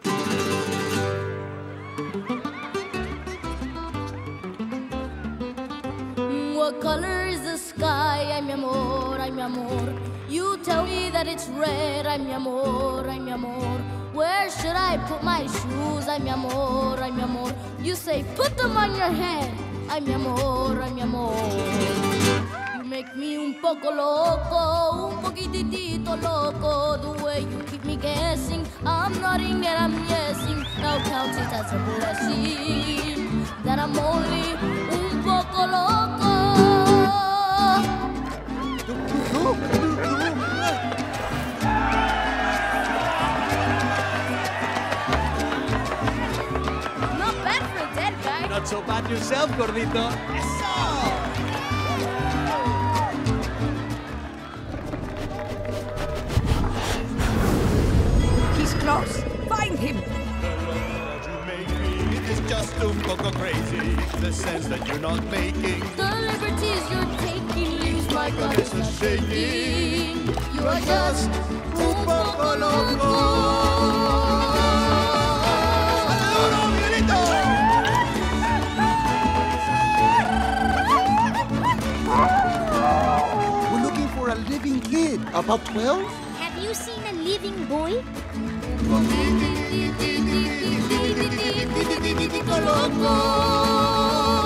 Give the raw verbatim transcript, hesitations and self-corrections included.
What color is the sky? Ay, mi amor, ay, mi amor. You tell me that it's red. Ay, mi amor, ay, mi amor. Where should I put my shoes? Ay, mi amor, ay, mi amor. You say, put them on your head. Ay, mi amor, ay, mi amor. You make me un poco loco, un poquitito loco. The way you keep me guessing, I'm nodding and I'm yesing. Now count it as a blessing that I'm only un poco loco. Not bad for a dead guy. Not so bad yourself, gordito. Eso! He's close. Find him. It's just un poco crazy, the sense that you're not making. The liberties you're taking leaves my gut It's a shaking. You are just un poco loco. We're looking for a living kid, about twelve? Have you seen a living boy? Loco.